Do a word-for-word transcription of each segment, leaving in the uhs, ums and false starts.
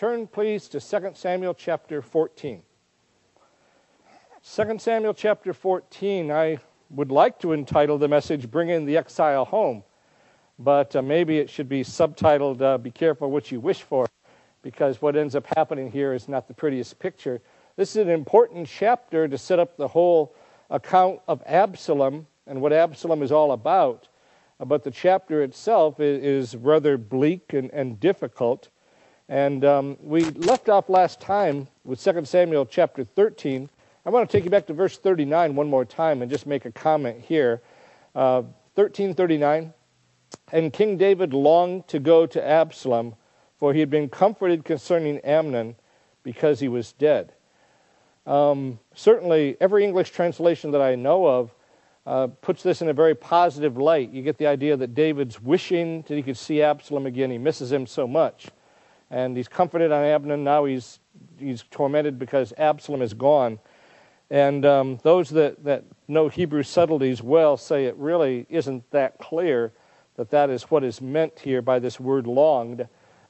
turn please to Second Samuel chapter fourteen. Second Samuel chapter fourteen, I would like to entitle the message, Bringing the Exile Home, but uh, maybe it should be subtitled, uh, Be Careful What You Wish For, because what ends up happening here is not the prettiest picture. This is an important chapter to set up the whole account of Absalom and what Absalom is all about, uh, but the chapter itself is, is rather bleak and, and difficult. And um, we left off last time with Second Samuel chapter thirteen. I want to take you back to verse thirty-nine one more time and just make a comment here. Uh, thirteen thirty-nine, and King David longed to go to Absalom, for he had been comforted concerning Amnon, because he was dead. Um, certainly, every English translation that I know of uh, puts this in a very positive light. You get the idea that David's wishing that he could see Absalom again. He misses him so much. And he's comforted on Amnon. Now he's he's tormented because Absalom is gone. And um, those that, that know Hebrew subtleties well say it really isn't that clear that that is what is meant here by this word longed.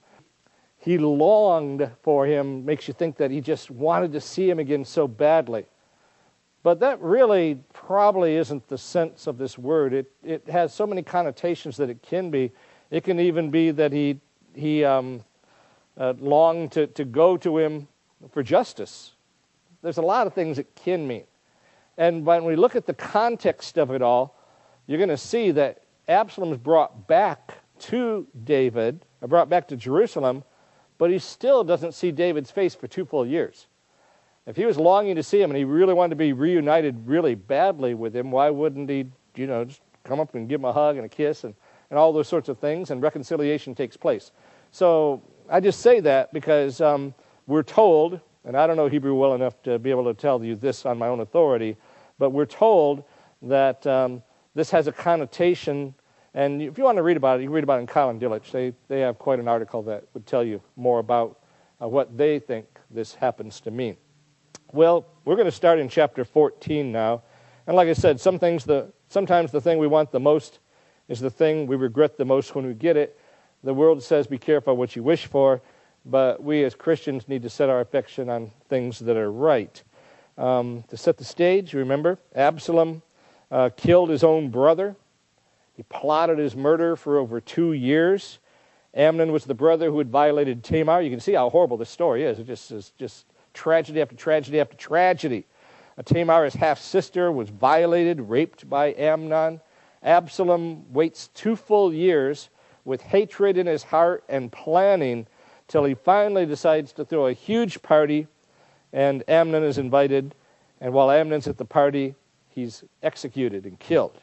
He longed for him makes you think that he just wanted to see him again so badly. But that really probably isn't the sense of this word. It it has so many connotations that it can be. It can even be that he he um, uh, longed to, to go to him for justice. There's a lot of things it can mean. And when we look at the context of it all, you're going to see that Absalom is brought back to David, or brought back to Jerusalem, but he still doesn't see David's face for two full years. If he was longing to see him and he really wanted to be reunited really badly with him, why wouldn't he, you know, just come up and give him a hug and a kiss and, and all those sorts of things, and reconciliation takes place. So I just say that because um, we're told, and I don't know Hebrew well enough to be able to tell you this on my own authority, but we're told that um, this has a connotation, and if you want to read about it, you can read about it in Colin Dillich. They, they have quite an article that would tell you more about uh, what they think this happens to mean. Well, we're going to start in chapter fourteen now, and like I said, some things the, sometimes the thing we want the most is the thing we regret the most when we get it. The world says, be careful what you wish for, but we as Christians need to set our affection on things that are right. Um, to set the stage, remember, Absalom uh, killed his own brother. He plotted his murder for over two years. Amnon was the brother who had violated Tamar. You can see how horrible this story is. It just is just tragedy after tragedy after tragedy. Uh, Tamar, his half-sister, was violated, raped by Amnon. Absalom waits two full years with hatred in his heart and planning till he finally decides to throw a huge party, and Amnon is invited, and while Amnon's at the party, he's executed and killed.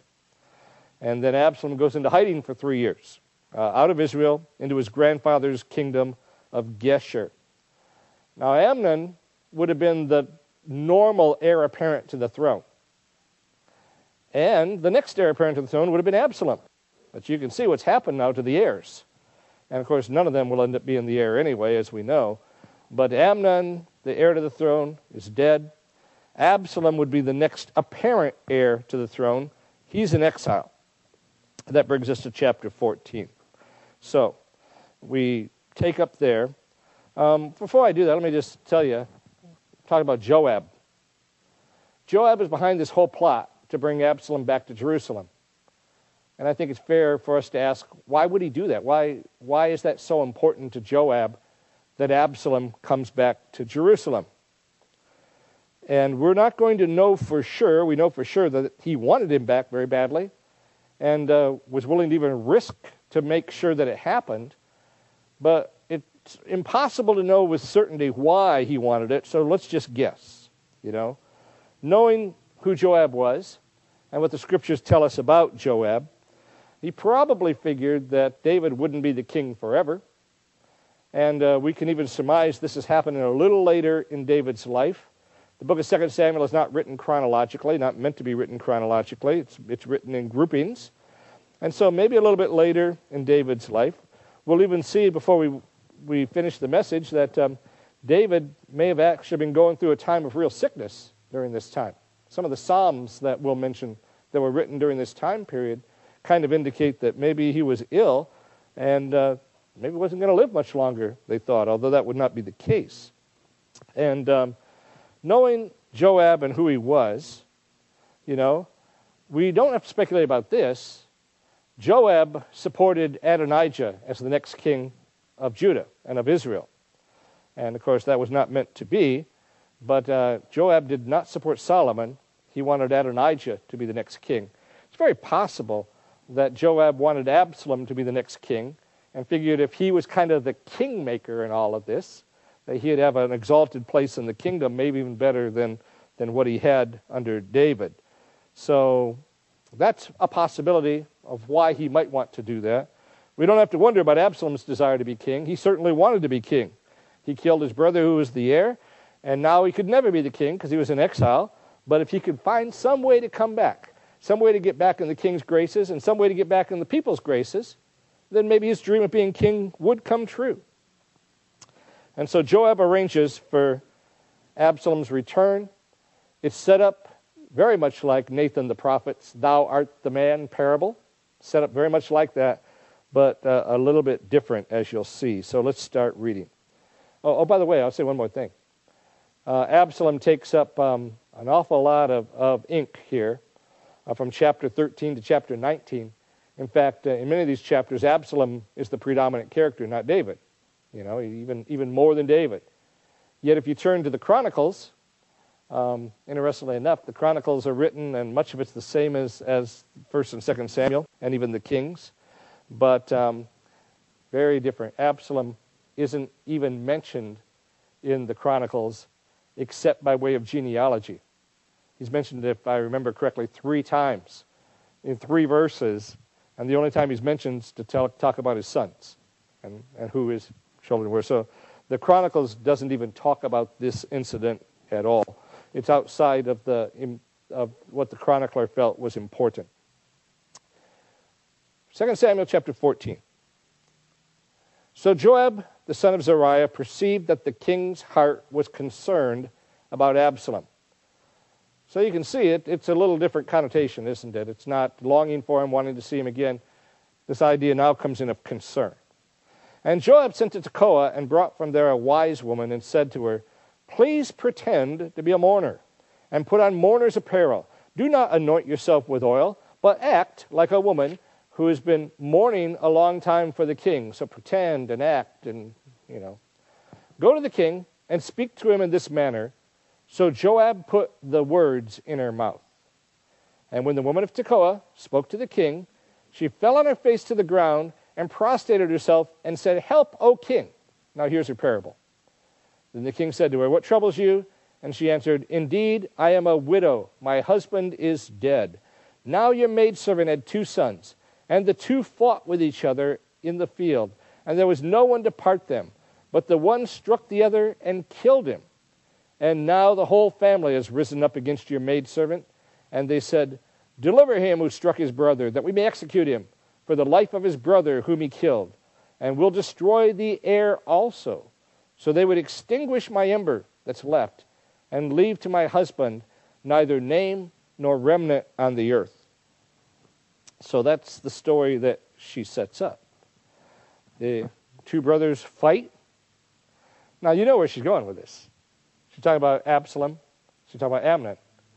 And then Absalom goes into hiding for three years, uh, out of Israel, into his grandfather's kingdom of Geshur. Now Amnon would have been the normal heir apparent to the throne. And the next heir apparent to the throne would have been Absalom. But you can see what's happened now to the heirs. And of course, none of them will end up being the heir anyway, as we know. But Amnon, the heir to the throne, is dead. Absalom would be the next apparent heir to the throne. He's in exile. That brings us to chapter fourteen. So, we take up there. Um, before I do that, let me just tell you, talk about Joab. Joab is behind this whole plot to bring Absalom back to Jerusalem. And I think it's fair for us to ask, why would he do that? Why, why is that so important to Joab that Absalom comes back to Jerusalem? And we're not going to know for sure. We know for sure that he wanted him back very badly and uh, was willing to even risk to make sure that it happened. But it's impossible to know with certainty why he wanted it, so let's just guess, you know. Knowing who Joab was and what the scriptures tell us about Joab, he probably figured that David wouldn't be the king forever. And uh, we can even surmise this is happening a little later in David's life. The book of Second Samuel is not written chronologically, not meant to be written chronologically. It's, it's written in groupings. And so maybe a little bit later in David's life, we'll even see before we, we finish the message that um, David may have actually been going through a time of real sickness during this time. Some of the Psalms that we'll mention that were written during this time period kind of indicate that maybe he was ill, and uh, maybe wasn't going to live much longer, they thought, although that would not be the case. And um, knowing Joab and who he was, you know, we don't have to speculate about this. Joab supported Adonijah as the next king of Judah and of Israel. And, of course, that was not meant to be. But uh, Joab did not support Solomon. He wanted Adonijah to be the next king. It's very possible that Joab wanted Absalom to be the next king and figured if he was kind of the kingmaker in all of this, that he'd have an exalted place in the kingdom, maybe even better than, than what he had under David. So that's a possibility of why he might want to do that. We don't have to wonder about Absalom's desire to be king. He certainly wanted to be king. He killed his brother who was the heir, and now he could never be the king because he was in exile. But if he could find some way to come back, some way to get back in the king's graces and some way to get back in the people's graces, then maybe his dream of being king would come true. And so Joab arranges for Absalom's return. It's set up very much like Nathan the prophet's "Thou art the man" parable. Set up very much like that, but uh, a little bit different, as you'll see. So let's start reading. Oh, oh by the way, I'll say one more thing. Uh, Absalom takes up um, an awful lot of, of ink here uh, from chapter thirteen to chapter nineteen. In fact, uh, in many of these chapters, Absalom is the predominant character, not David. You know, even, even more than David. Yet if you turn to the Chronicles, um, interestingly enough, the Chronicles are written, and much of it's the same as, as First and Second Samuel, and even the Kings, but um, very different. Absalom isn't even mentioned in the Chronicles except by way of genealogy. He's mentioned, if I remember correctly, three times in three verses, and the only time he's mentioned is to tell, talk about his sons and, and who his children were. So the Chronicles doesn't even talk about this incident at all. It's outside of the of what the chronicler felt was important. Second Samuel chapter fourteen. So Joab, the son of Zeruiah, perceived that the king's heart was concerned about Absalom. So you can see it. It's a little different connotation, isn't it? It's not longing for him, wanting to see him again. This idea now comes in of concern. And Joab sent to Tekoa and brought from there a wise woman and said to her, "Please pretend to be a mourner and put on mourner's apparel. Do not anoint yourself with oil, but act like a woman who has been mourning a long time for the king." So pretend and act and, you know. "Go to the king and speak to him in this manner." So Joab put the words in her mouth. And when the woman of Tekoa spoke to the king, she fell on her face to the ground and prostrated herself and said, "Help, O king." Now here's her parable. Then the king said to her, "What troubles you?" And she answered, "Indeed, I am a widow. My husband is dead. Now your maidservant had two sons, and the two fought with each other in the field, and there was no one to part them. But the one struck the other and killed him. And now the whole family has risen up against your maidservant." And they said, "Deliver him who struck his brother, that we may execute him for the life of his brother whom he killed. And we'll destroy the heir also." So they would extinguish my ember that's left, and leave to my husband neither name nor remnant on the earth. So that's the story that she sets up. The two brothers fight. Now you know where she's going with this. She's talking about Absalom. She's talking about Amnon.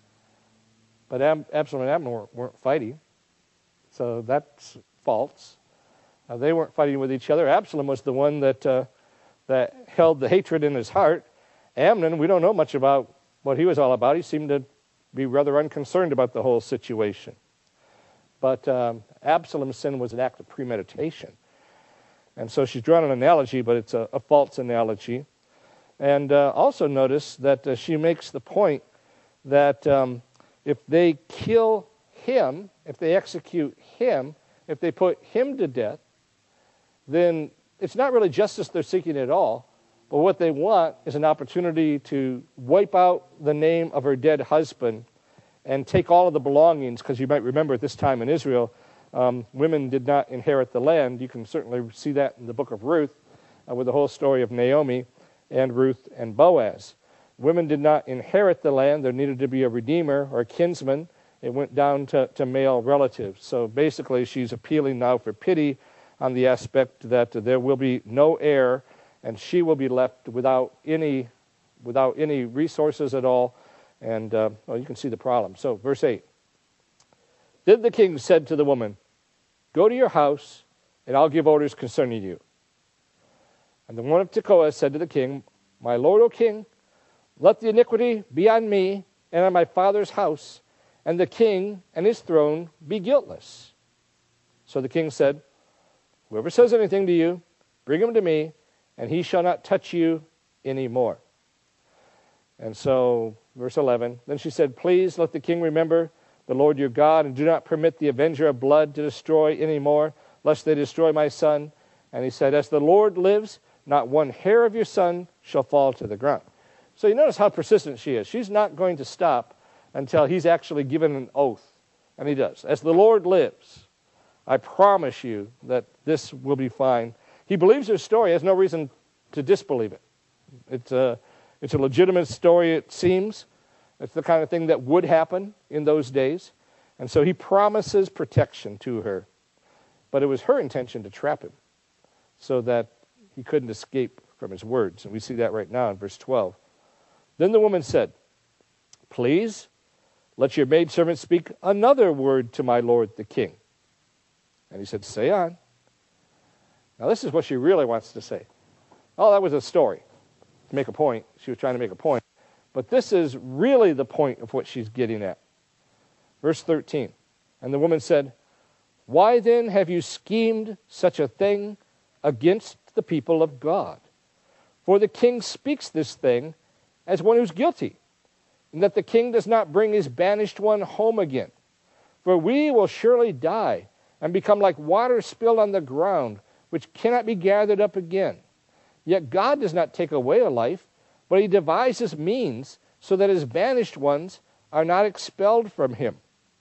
But Ab- Absalom and Amnon weren't, weren't fighting. So that's false. Uh, they weren't fighting with each other. Absalom was the one that uh, that held the hatred in his heart. Amnon, we don't know much about what he was all about. He seemed to be rather unconcerned about the whole situation. But um, Absalom's sin was an act of premeditation. And so she's drawn an analogy, but it's a, a false analogy. And uh, also notice that uh, she makes the point that um, if they kill him, if they execute him, if they put him to death, then it's not really justice they're seeking at all. But what they want is an opportunity to wipe out the name of her dead husband and take all of the belongings, because you might remember at this time in Israel, um, women did not inherit the land. You can certainly see that in the book of Ruth uh, with the whole story of Naomi and Ruth and Boaz. Women did not inherit the land. There needed to be a redeemer or a kinsman. It went down to, to male relatives. So basically she's appealing now for pity on the aspect that there will be no heir, and she will be left without any, without any resources at all. And, uh, well, you can see the problem. So, verse eight. Then the king said to the woman, "Go to your house, and I'll give orders concerning you." And the woman of Tekoa said to the king, "My lord, O king, let the iniquity be on me and on my father's house, and the king and his throne be guiltless." So the king said, "Whoever says anything to you, bring him to me, and he shall not touch you any more." And so, verse eleven, then she said, "Please let the king remember the Lord your God, and do not permit the avenger of blood to destroy any more, lest they destroy my son." And he said, "As the Lord lives, not one hair of your son shall fall to the ground." So you notice how persistent she is. She's not going to stop until he's actually given an oath. And he does. "As the Lord lives, I promise you that this will be fine." He believes her story. He has no reason to disbelieve it. It's a, it's a legitimate story, it seems. It's the kind of thing that would happen in those days. And so he promises protection to her. But it was her intention to trap him so that he couldn't escape from his words. And we see that right now in verse twelve. Then the woman said, "Please, let your maidservant speak another word to my lord the king." And he said, "Say on." Now this is what she really wants to say. Oh, that was a story to make a point. She was trying to make a point. But this is really the point of what she's getting at. Verse thirteen. And the woman said, "Why then have you schemed such a thing against the people of God? For the king speaks this thing as one who's guilty, and that the king does not bring his banished one home again. For we will surely die and become like water spilled on the ground, which cannot be gathered up again. Yet God does not take away a life, but he devises means so that his banished ones are not expelled from him."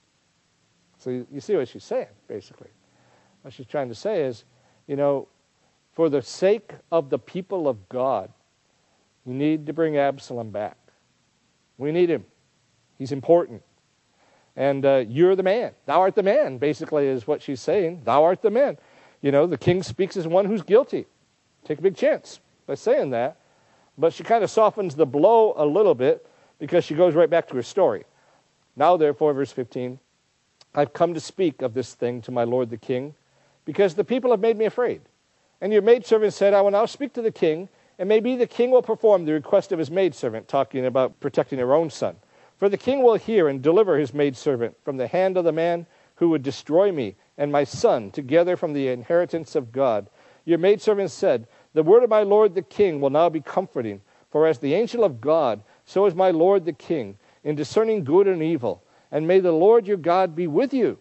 So you, you see what she's saying, basically. What she's trying to say is, you know, for the sake of the people of God, we need to bring Absalom back. We need him. He's important. And uh, you're the man. Thou art the man, basically, is what she's saying. Thou art the man. You know, the king speaks as one who's guilty. Take a big chance by saying that. But she kind of softens the blow a little bit because she goes right back to her story. "Now, therefore," verse fifteen, "I've come to speak of this thing to my lord the king, because the people have made me afraid. And your maidservant said, I will now speak to the king, and maybe the king will perform the request of his maidservant," talking about protecting her own son. "For the king will hear and deliver his maidservant from the hand of the man who would destroy me and my son together from the inheritance of God. Your maidservant said, the word of my lord the king will now be comforting. For as the angel of God, so is my lord the king, in discerning good and evil. And may the Lord your God be with you."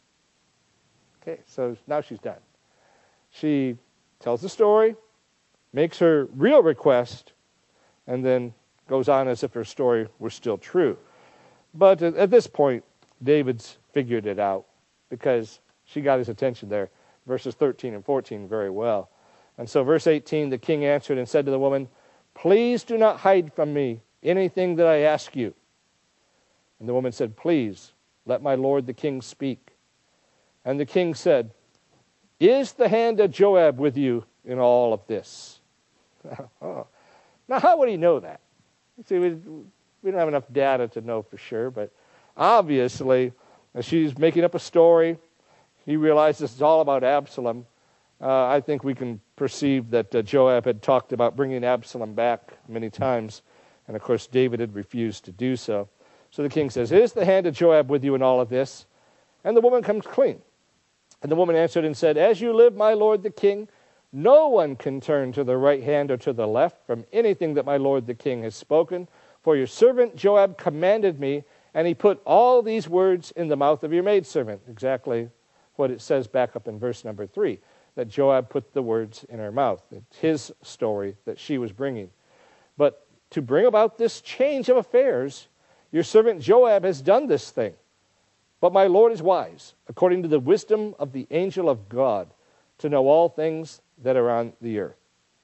Okay, so now she's done. She tells the story, makes her real request, and then goes on as if her story were still true. But at this point, David's figured it out because she got his attention there. Verses thirteen and fourteen very well. And so verse eighteen, the king answered and said to the woman, "Please do not hide from me anything that I ask you." And the woman said, "Please, let my lord the king speak." And the king said, "Is the hand of Joab with you in all of this?" Oh. Now, how would he know that? See, we, we don't have enough data to know for sure, but obviously, as she's making up a story, he realized this is all about Absalom. Uh, I think we can perceive that uh, Joab had talked about bringing Absalom back many times, and of course, David had refused to do so. So the king says, "Is the hand of Joab with you in all of this?" And the woman comes clean. And the woman answered and said, "As you live, my lord the king, no one can turn to the right hand or to the left from anything that my lord the king has spoken. For your servant Joab commanded me, and he put all these words in the mouth of your maidservant." Exactly what it says back up in verse number three, that Joab put the words in her mouth. It's his story that she was bringing. But to bring about this change of affairs, your servant Joab has done this thing. But my Lord is wise, according to the wisdom of the angel of God, to know all things that are on the earth.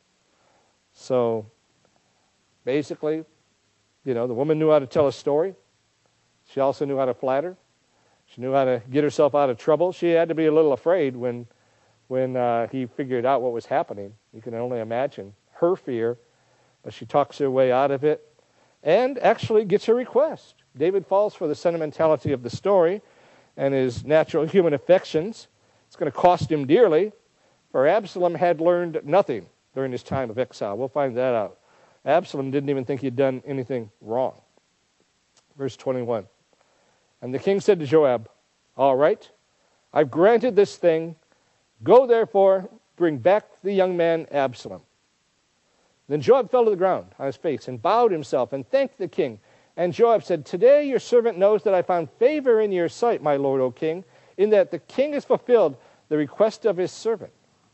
So, basically, you know, the woman knew how to tell a story. She also knew how to flatter. She knew how to get herself out of trouble. She had to be a little afraid when when uh, he figured out what was happening. You can only imagine her fear, but she talks her way out of it and actually gets her request. David falls for the sentimentality of the story and his natural human affections. It's going to cost him dearly, for Absalom had learned nothing during his time of exile. We'll find that out. Absalom didn't even think he'd done anything wrong. Verse twenty-one. And the king said to Joab, all right, I've granted this thing. Go therefore, bring back the young man Absalom. Then Joab fell to the ground on his face and bowed himself and thanked the king. And Joab said, today your servant knows that I found favor in your sight, my lord, O king, in that the king has fulfilled the request of his servant.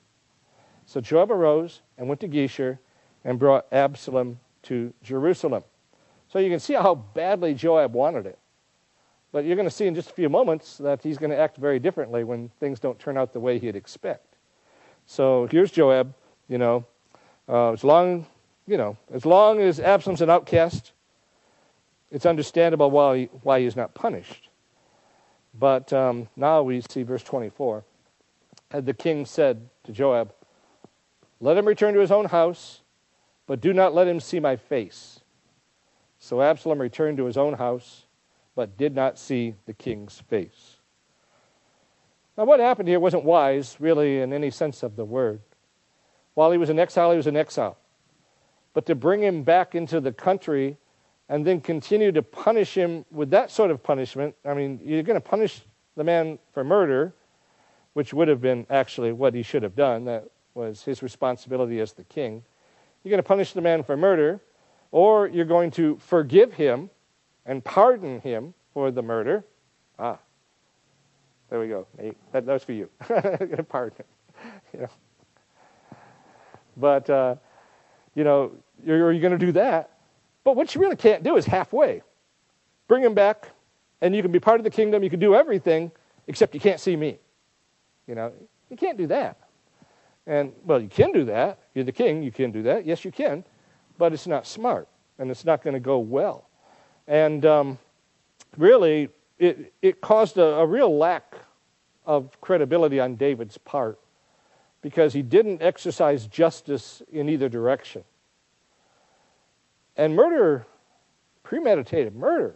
So Joab arose and went to Geshur and brought Absalom to Jerusalem. So you can see how badly Joab wanted it. But you're going to see in just a few moments that he's going to act very differently when things don't turn out the way he'd expect. So here's Joab, you know, uh, as long, you know, as long as Absalom's an outcast, it's understandable why, he, why he's not punished. But um, now we see verse twenty-four. And the king said to Joab, let him return to his own house, but do not let him see my face. So Absalom returned to his own house, but did not see the king's face. Now what happened here wasn't wise, really, in any sense of the word. While he was in exile, he was in exile. But to bring him back into the country and then continue to punish him with that sort of punishment, I mean, you're going to punish the man for murder, which would have been actually what he should have done. That was his responsibility as the king. You're going to punish the man for murder, or you're going to forgive him and pardon him for the murder. Ah, there we go. That, that was for you. Pardon him. You know. But, uh, you know, you're, you're going to do that. But what you really can't do is halfway. Bring him back, and you can be part of the kingdom. You can do everything, except you can't see me. You know, you can't do that. And, well, you can do that. You're the king. You can do that. Yes, you can. But it's not smart, and it's not going to go well. And um, really, it, it caused a, a real lack of credibility on David's part because he didn't exercise justice in either direction. And murder, premeditated murder,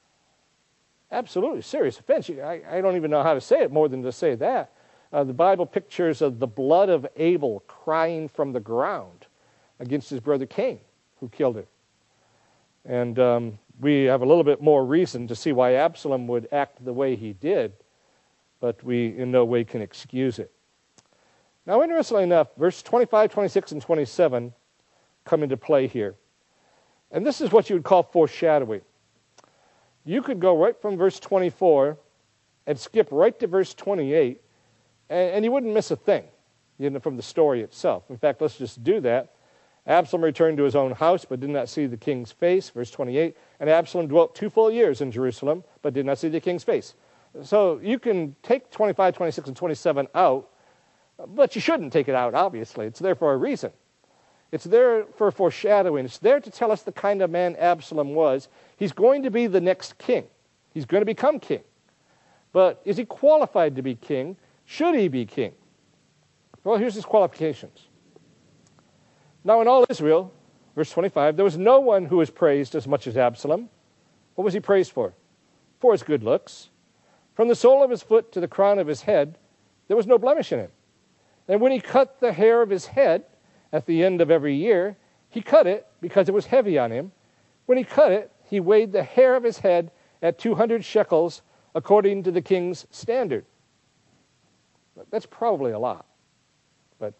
absolutely serious offense. I, I don't even know how to say it more than to say that. Uh, the Bible pictures of the blood of Abel crying from the ground against his brother Cain, who killed him. And um, we have a little bit more reason to see why Absalom would act the way he did, but we in no way can excuse it. Now, interestingly enough, verse twenty-five, twenty-six, and twenty-seven come into play here. And this is what you would call foreshadowing. You could go right from verse twenty-four and skip right to verse twenty-eight, and, and you wouldn't miss a thing, you know, from the story itself. In fact, let's just do that. Absalom returned to his own house, but did not see the king's face. Verse twenty-eight, and Absalom dwelt two full years in Jerusalem, but did not see the king's face. So you can take twenty-five, twenty-six, and twenty-seven out, but you shouldn't take it out, obviously. It's there for a reason. It's there for foreshadowing. It's there to tell us the kind of man Absalom was. He's going to be the next king. He's going to become king. But is he qualified to be king? Should he be king? Well, here's his qualifications. Now in all Israel, verse twenty-five, there was no one who was praised as much as Absalom. What was he praised for? For his good looks. From the sole of his foot to the crown of his head, there was no blemish in him. And when he cut the hair of his head at the end of every year, he cut it because it was heavy on him. When he cut it, he weighed the hair of his head at two hundred shekels according to the king's standard. That's probably a lot. But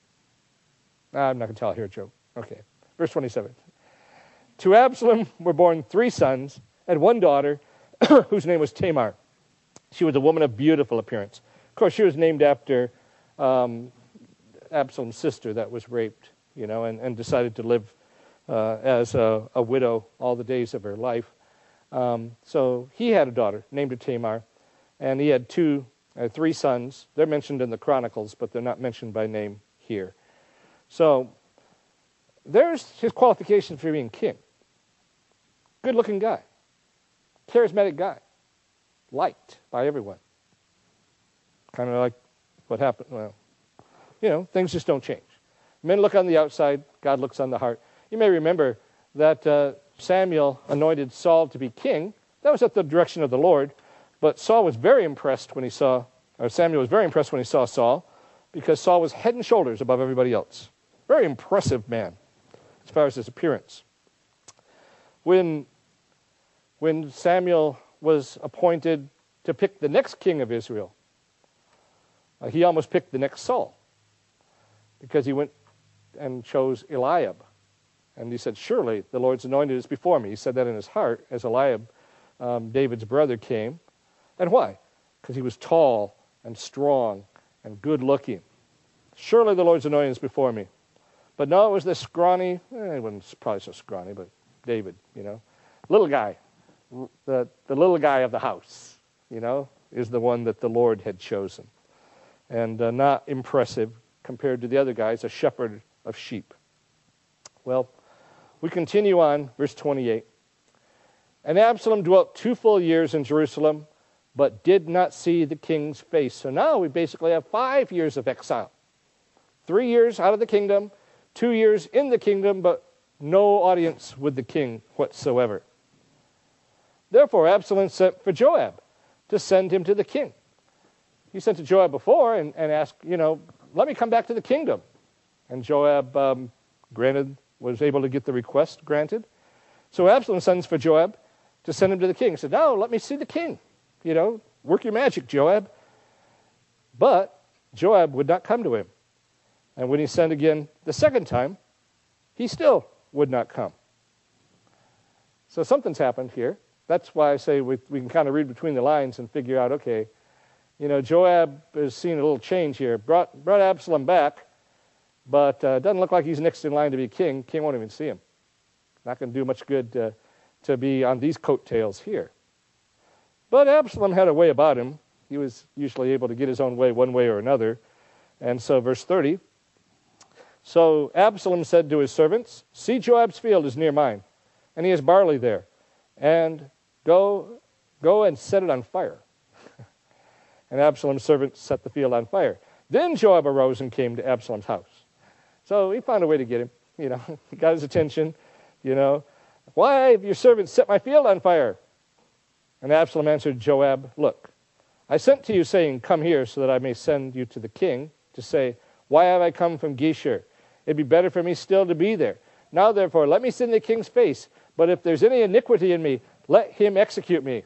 I'm not going to tell here, Joe. Okay. Verse twenty-seven. To Absalom were born three sons and one daughter whose name was Tamar. She was a woman of beautiful appearance. Of course, she was named after um, Absalom's sister that was raped, you know, and, and decided to live uh, as a, a widow all the days of her life. Um, so he had a daughter named Tamar, and he had two, uh, three sons. They're mentioned in the Chronicles, but they're not mentioned by name here. So there's his qualifications for being king. Good-looking guy, charismatic guy, liked by everyone. Kind of like what happened, well, You know, things just don't change. Men look on the outside, God looks on the heart. You may remember that uh, Samuel anointed Saul to be king. That was at the direction of the Lord. But Saul was very impressed when he saw, or Samuel was very impressed when he saw Saul, because Saul was head and shoulders above everybody else. Very impressive man as far as his appearance. When, when Samuel was appointed to pick the next king of Israel, uh, he almost picked the next Saul, because he went and chose Eliab. And he said, surely the Lord's anointed is before me. He said that in his heart as Eliab, um, David's brother, came. And why? Because he was tall and strong and good looking. Surely the Lord's anointing is before me. But no, it was this scrawny, eh, he wasn't probably so scrawny, but David, you know, little guy, the, the little guy of the house, you know, is the one that the Lord had chosen. And uh, not impressive compared to the other guys, a shepherd of sheep. Well, we continue on, verse twenty-eight. And Absalom dwelt two full years in Jerusalem, but did not see the king's face. So now we basically have five years of exile. Three years out of the kingdom, two years in the kingdom, but no audience with the king whatsoever. Therefore Absalom sent for Joab to send him to the king. He sent to Joab before and, and asked, you know, let me come back to the kingdom. And Joab, um, granted, was able to get the request granted. So Absalom sends for Joab to send him to the king. He said, no, let me see the king. You know, work your magic, Joab. But Joab would not come to him. And when he sent again the second time, he still would not come. So something's happened here. That's why I say we, we can kind of read between the lines and figure out, okay, you know, Joab has seen a little change here. Brought, brought Absalom back, but uh, doesn't look like he's next in line to be king. King won't even see him. Not going to do much good uh, to be on these coattails here. But Absalom had a way about him. He was usually able to get his own way one way or another. And so verse thirty, so Absalom said to his servants, see, Joab's field is near mine, and he has barley there, and go, go and set it on fire. And Absalom's servants set the field on fire. Then Joab arose and came to Absalom's house. So he found a way to get him. You know, he got his attention. You know, why have your servants set my field on fire? And Absalom answered Joab, look, I sent to you saying, come here so that I may send you to the king to say, why have I come from Geshur? It'd be better for me still to be there. Now, therefore, let me see the king's face. But if there's any iniquity in me, let him execute me.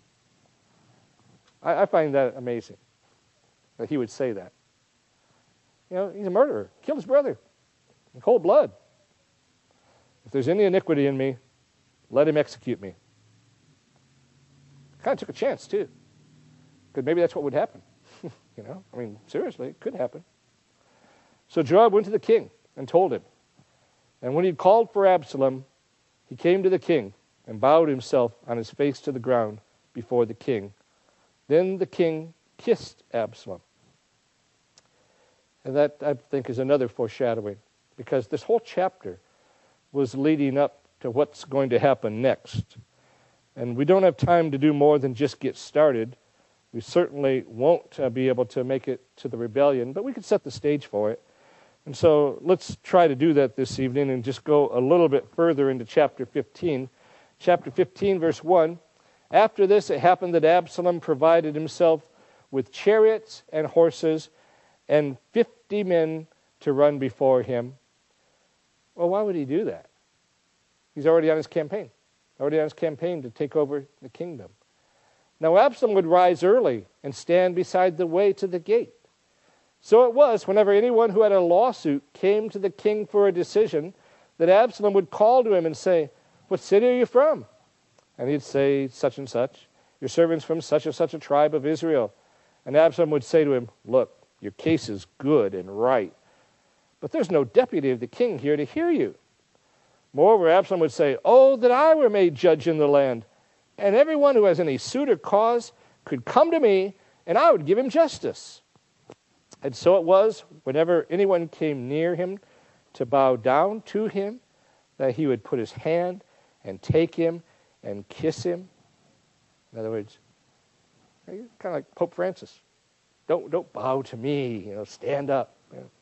I, I find that amazing that he would say that. You know, he's a murderer. Killed his brother in cold blood. If there's any iniquity in me, let him execute me. Kind of took a chance, too. Because maybe that's what would happen. You know, I mean, seriously, it could happen. So Joab went to the king and told him. And when he called for Absalom, he came to the king and bowed himself on his face to the ground before the king. Then the king kissed Absalom. And that, I think, is another foreshadowing, because this whole chapter was leading up to what's going to happen next. And we don't have time to do more than just get started. We certainly won't uh, be able to make it to the rebellion, but we could set the stage for it. And so let's try to do that this evening and just go a little bit further into chapter fifteen. Chapter fifteen, verse one. After this, it happened that Absalom provided himself with chariots and horses and fifty men to run before him. Well, why would he do that? He's already on his campaign. Already on his campaign to take over the kingdom. Now Absalom would rise early and stand beside the way to the gate. So it was, whenever anyone who had a lawsuit came to the king for a decision, that Absalom would call to him and say, what city are you from? And he'd say, such and such. Your servant's from such and such a tribe of Israel. And Absalom would say to him, look, your case is good and right, but there's no deputy of the king here to hear you. Moreover, Absalom would say, oh, that I were made judge in the land, and everyone who has any suit or cause could come to me, and I would give him justice. And so it was, whenever anyone came near him to bow down to him, that he would put his hand and take him and kiss him. In other words, kind of like Pope Francis. Don't, don't bow to me, you know, stand up. You know,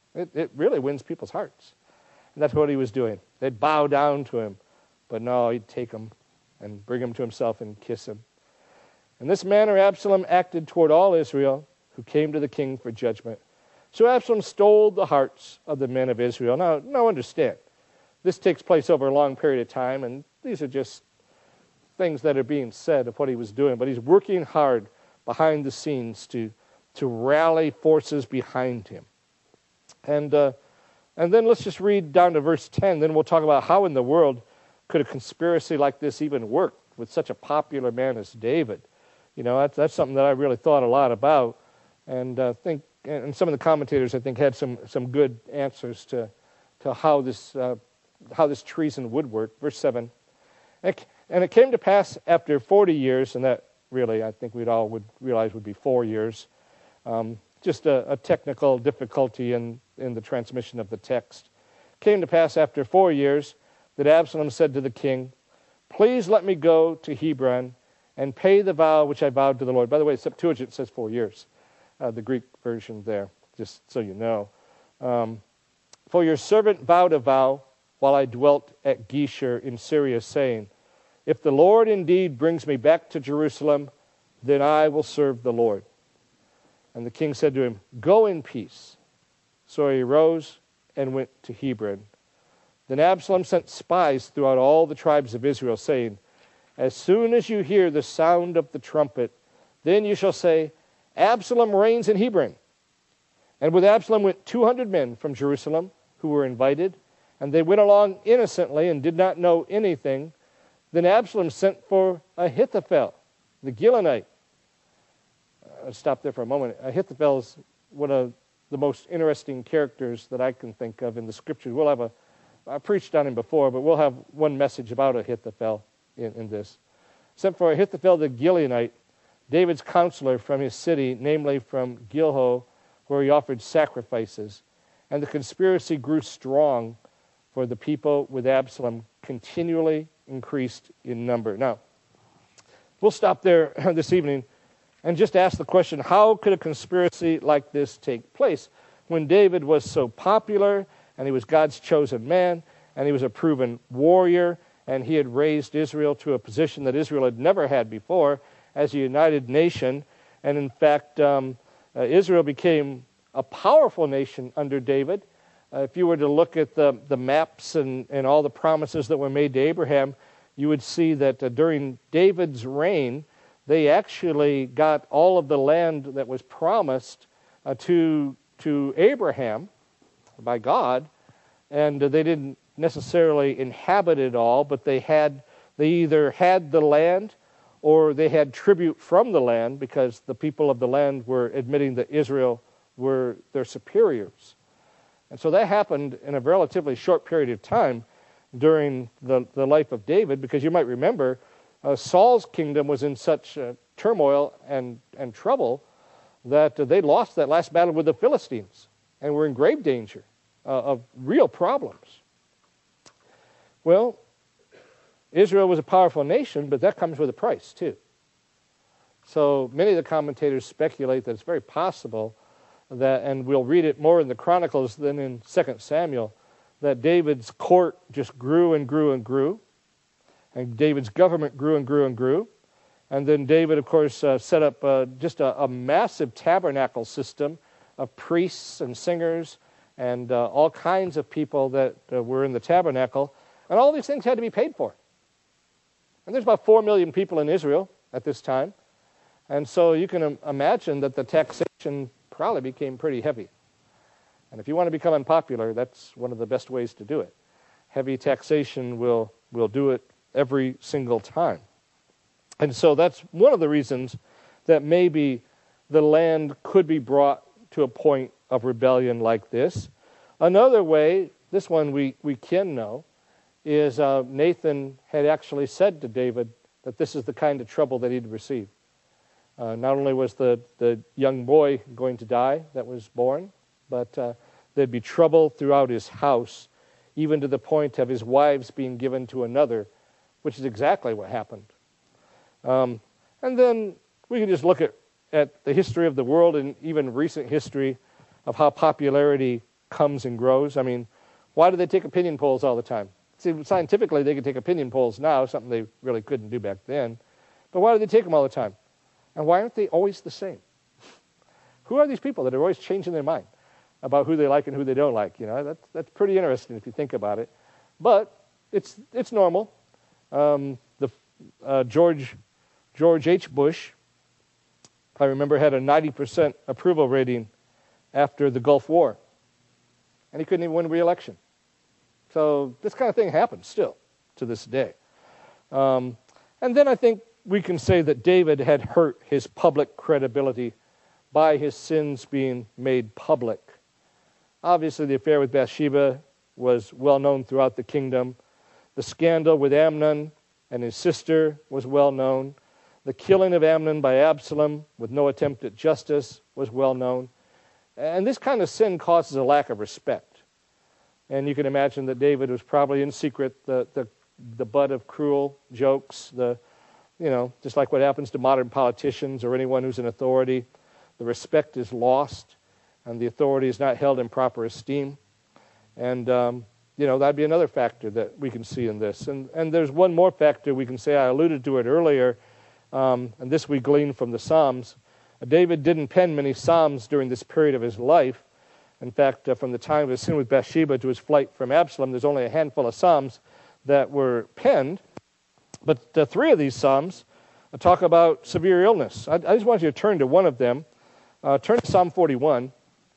It, it really wins people's hearts. And that's what he was doing. They'd bow down to him, but no, he'd take them and bring them to himself and kiss him. In this manner, Absalom acted toward all Israel who came to the king for judgment. So Absalom stole the hearts of the men of Israel. Now, now understand, this takes place over a long period of time, and these are just things that are being said of what he was doing. But he's working hard behind the scenes to, to rally forces behind him. And, uh, and then let's just read down to verse ten. Then we'll talk about how in the world could a conspiracy like this even work with such a popular man as David. You know, that's, that's something that I really thought a lot about, and uh, think, and some of the commentators I think had some some good answers to to how this uh, how this treason would work. Verse seven, and it came to pass after forty years, and that really I think we'd all would realize would be four years. Um, just a, a technical difficulty in in the transmission of the text. Came to pass after four years that Absalom said to the king, "Please let me go to Hebron and pay the vow which I vowed to the Lord." By the way, Septuagint says four years, uh, the Greek version there, just so you know. Um, For your servant vowed a vow while I dwelt at Geshur in Syria, saying, if the Lord indeed brings me back to Jerusalem, then I will serve the Lord. And the king said to him, go in peace. So he rose and went to Hebron. Then Absalom sent spies throughout all the tribes of Israel, saying, as soon as you hear the sound of the trumpet, then you shall say, Absalom reigns in Hebron. And with Absalom went two hundred men from Jerusalem who were invited, and they went along innocently and did not know anything. Then Absalom sent for Ahithophel, the Gilonite. I'll stop there for a moment. Ahithophel is one of the most interesting characters that I can think of in the Scriptures. We'll have a, I preached on him before, but we'll have one message about Ahithophel in, in this. Sent for Ahithophel the Gilonite, David's counselor from his city, namely from Gilho, where he offered sacrifices. And the conspiracy grew strong, for the people with Absalom continually increased in number. Now, we'll stop there this evening and just ask the question, how could a conspiracy like this take place when David was so popular, and he was God's chosen man, and he was a proven warrior, and he had raised Israel to a position that Israel had never had before as a united nation. And in fact, um, uh, Israel became a powerful nation under David. Uh, if you were to look at the, the maps and, and all the promises that were made to Abraham, you would see that uh, during David's reign, they actually got all of the land that was promised uh, to, to Abraham by God, and uh, they didn't necessarily inhabit it all, but they had they either had the land or they had tribute from the land, because the people of the land were admitting that Israel were their superiors. And so that happened in a relatively short period of time during the, the life of David, because you might remember uh, Saul's kingdom was in such uh, turmoil and, and trouble that uh, they lost that last battle with the Philistines and were in grave danger uh, of real problems. Well, Israel was a powerful nation, but that comes with a price too. So many of the commentators speculate that it's very possible that, and we'll read it more in the Chronicles than in Second Samuel, that David's court just grew and grew and grew, and David's government grew and grew and grew. And then David, of course, uh, set up uh, just a, a massive tabernacle system of priests and singers and uh, all kinds of people that uh, were in the tabernacle. And all these things had to be paid for. And there's about four million people in Israel at this time. And so you can um, imagine that the taxation probably became pretty heavy. And if you want to become unpopular, that's one of the best ways to do it. Heavy taxation will, will do it every single time. And so that's one of the reasons that maybe the land could be brought to a point of rebellion like this. Another way, this one we, we can know, is uh, Nathan had actually said to David that this is the kind of trouble that he'd receive. Uh, not only was the, the young boy going to die that was born, but uh, there'd be trouble throughout his house, even to the point of his wives being given to another, which is exactly what happened. Um, and then we can just look at, at the history of the world and even recent history of how popularity comes and grows. I mean, why do they take opinion polls all the time? See, scientifically, they can take opinion polls now, something they really couldn't do back then. But why do they take them all the time? And why aren't they always the same? Who are these people that are always changing their mind about who they like and who they don't like? You know, that's, that's pretty interesting if you think about it. But it's it's normal. Um, the uh, George George H. Bush, if I remember, had a ninety percent approval rating after the Gulf War. And he couldn't even win re-election. So this kind of thing happens still to this day. Um, and then I think we can say that David had hurt his public credibility by his sins being made public. Obviously, the affair with Bathsheba was well known throughout the kingdom. The scandal with Amnon and his sister was well known. The killing of Amnon by Absalom with no attempt at justice was well known. And this kind of sin causes a lack of respect. And you can imagine that David was probably in secret the, the, the butt of cruel jokes, the, you know, just like what happens to modern politicians or anyone who's in authority. The respect is lost, and the authority is not held in proper esteem. And, um, you know, that'd be another factor that we can see in this. And, and there's one more factor we can say. I alluded to it earlier, um, and this we glean from the Psalms. David didn't pen many Psalms during this period of his life. In fact, uh, from the time of his sin with Bathsheba to his flight from Absalom, there's only a handful of Psalms that were penned. But uh, three of these Psalms uh, talk about severe illness. I, I just want you to turn to one of them. Uh, turn to Psalm forty-one.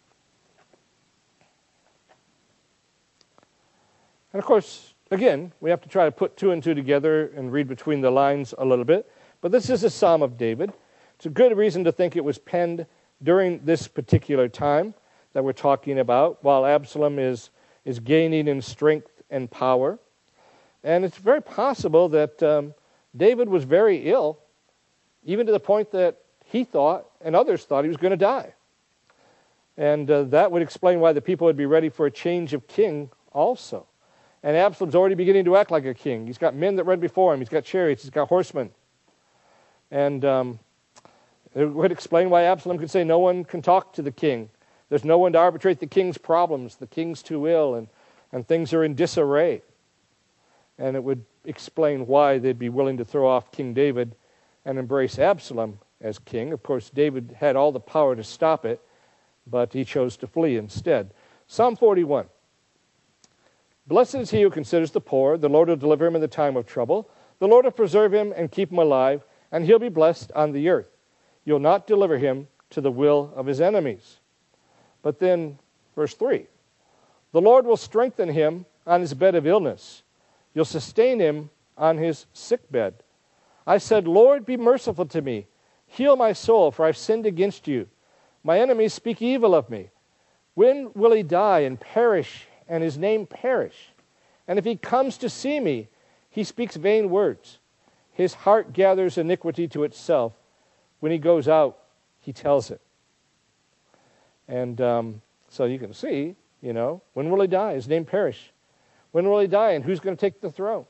And of course, again, we have to try to put two and two together and read between the lines a little bit. But this is a Psalm of David. It's a good reason to think it was penned during this particular time that we're talking about, while Absalom is, is gaining in strength and power. And it's very possible that um, David was very ill, even to the point that he thought, and others thought, he was going to die. And uh, that would explain why the people would be ready for a change of king also. And Absalom's already beginning to act like a king. He's got men that run before him. He's got chariots. He's got horsemen. And um, it would explain why Absalom could say no one can talk to the king. There's no one to arbitrate the king's problems. The king's too ill, and, and things are in disarray. And it would explain why they'd be willing to throw off King David and embrace Absalom as king. Of course, David had all the power to stop it, but he chose to flee instead. Psalm forty-one. Blessed is he who considers the poor. The Lord will deliver him in the time of trouble. The Lord will preserve him and keep him alive, and he'll be blessed on the earth. You'll not deliver him to the will of his enemies. But then, verse three, the Lord will strengthen him on his bed of illness. You'll sustain him on his sickbed. I said, Lord, be merciful to me. Heal my soul, for I've sinned against you. My enemies speak evil of me. When will he die and perish, and his name perish? And if he comes to see me, he speaks vain words. His heart gathers iniquity to itself. When he goes out, he tells it. And um, so you can see, you know, when will he die? His name perish. When will he die, and who's going to take the throne?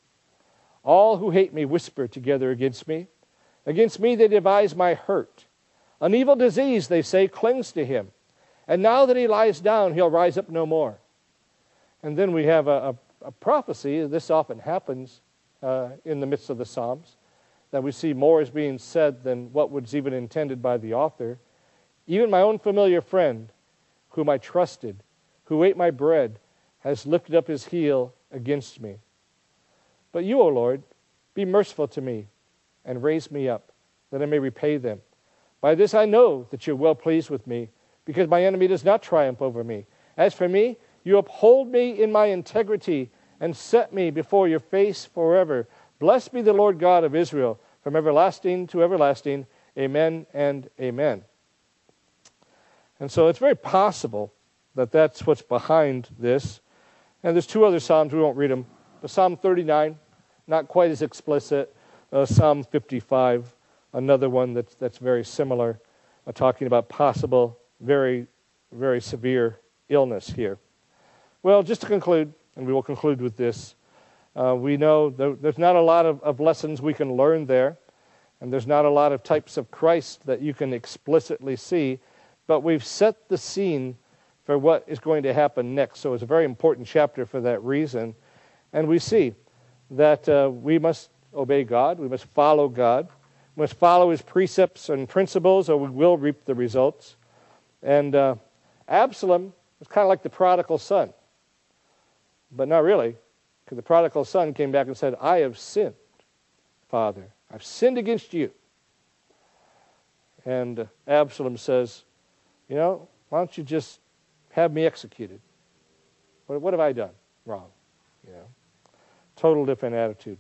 All who hate me whisper together against me. Against me they devise my hurt. An evil disease, they say, clings to him. And now that he lies down, he'll rise up no more. And then we have a, a, a prophecy. This often happens uh, in the midst of the Psalms, that we see more is being said than what was even intended by the author. Even my own familiar friend, whom I trusted, who ate my bread, has lifted up his heel against me. But you, O Lord, be merciful to me and raise me up, that I may repay them. By this I know that you're well pleased with me, because my enemy does not triumph over me. As for me, you uphold me in my integrity and set me before your face forever. Blessed be the Lord God of Israel, from everlasting to everlasting. Amen and amen. And so it's very possible that that's what's behind this. And there's two other Psalms, we won't read them. But Psalm thirty-nine, not quite as explicit. Uh, Psalm fifty-five, another one that's, that's very similar, uh, talking about possible, very, very severe illness here. Well, just to conclude, and we will conclude with this, uh, we know there, there's not a lot of, of lessons we can learn there, and there's not a lot of types of Christ that you can explicitly see, but we've set the scene for what is going to happen next. So it's a very important chapter for that reason. And we see that uh, we must obey God. We must follow God. We must follow his precepts and principles, or we will reap the results. And uh, Absalom was kind of like the prodigal son. But not really, because the prodigal son came back and said, I have sinned, Father. I've sinned against you. And uh, Absalom says, you know, why don't you just have me executed? What, what have I done wrong? You know, total different attitude.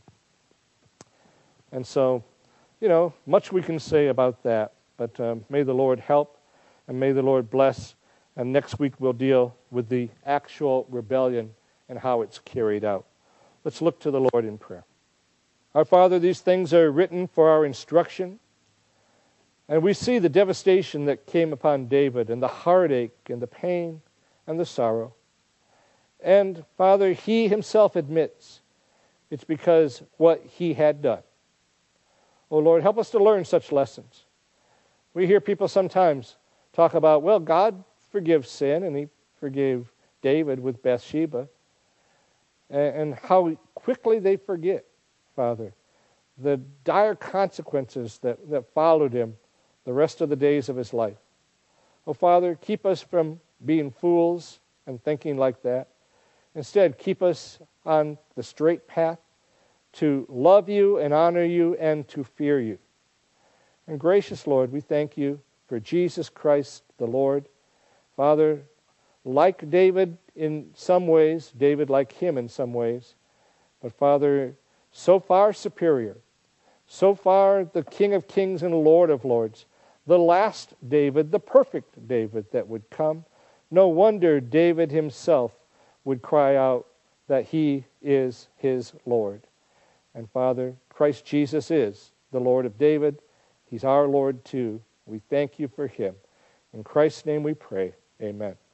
And so, you know, much we can say about that, but um, may the Lord help and may the Lord bless. And next week we'll deal with the actual rebellion and how it's carried out. Let's look to the Lord in prayer. Our Father, these things are written for our instruction. And we see the devastation that came upon David and the heartache and the pain and the sorrow. And Father, he himself admits it's because what he had done. Oh Lord, help us to learn such lessons. We hear people sometimes talk about, well, God forgives sin, and he forgave David with Bathsheba. And how quickly they forget, Father, the dire consequences that, that followed him the rest of the days of his life. Oh, Father, keep us from being fools and thinking like that. Instead, keep us on the straight path to love you and honor you and to fear you. And gracious Lord, we thank you for Jesus Christ the Lord. Father, like David in some ways, David like him in some ways, but Father, so far superior, so far the King of Kings and Lord of Lords, the last David, the perfect David that would come. No wonder David himself would cry out that he is his Lord. And Father, Christ Jesus is the Lord of David. He's our Lord too. We thank you for him. In Christ's name we pray. Amen.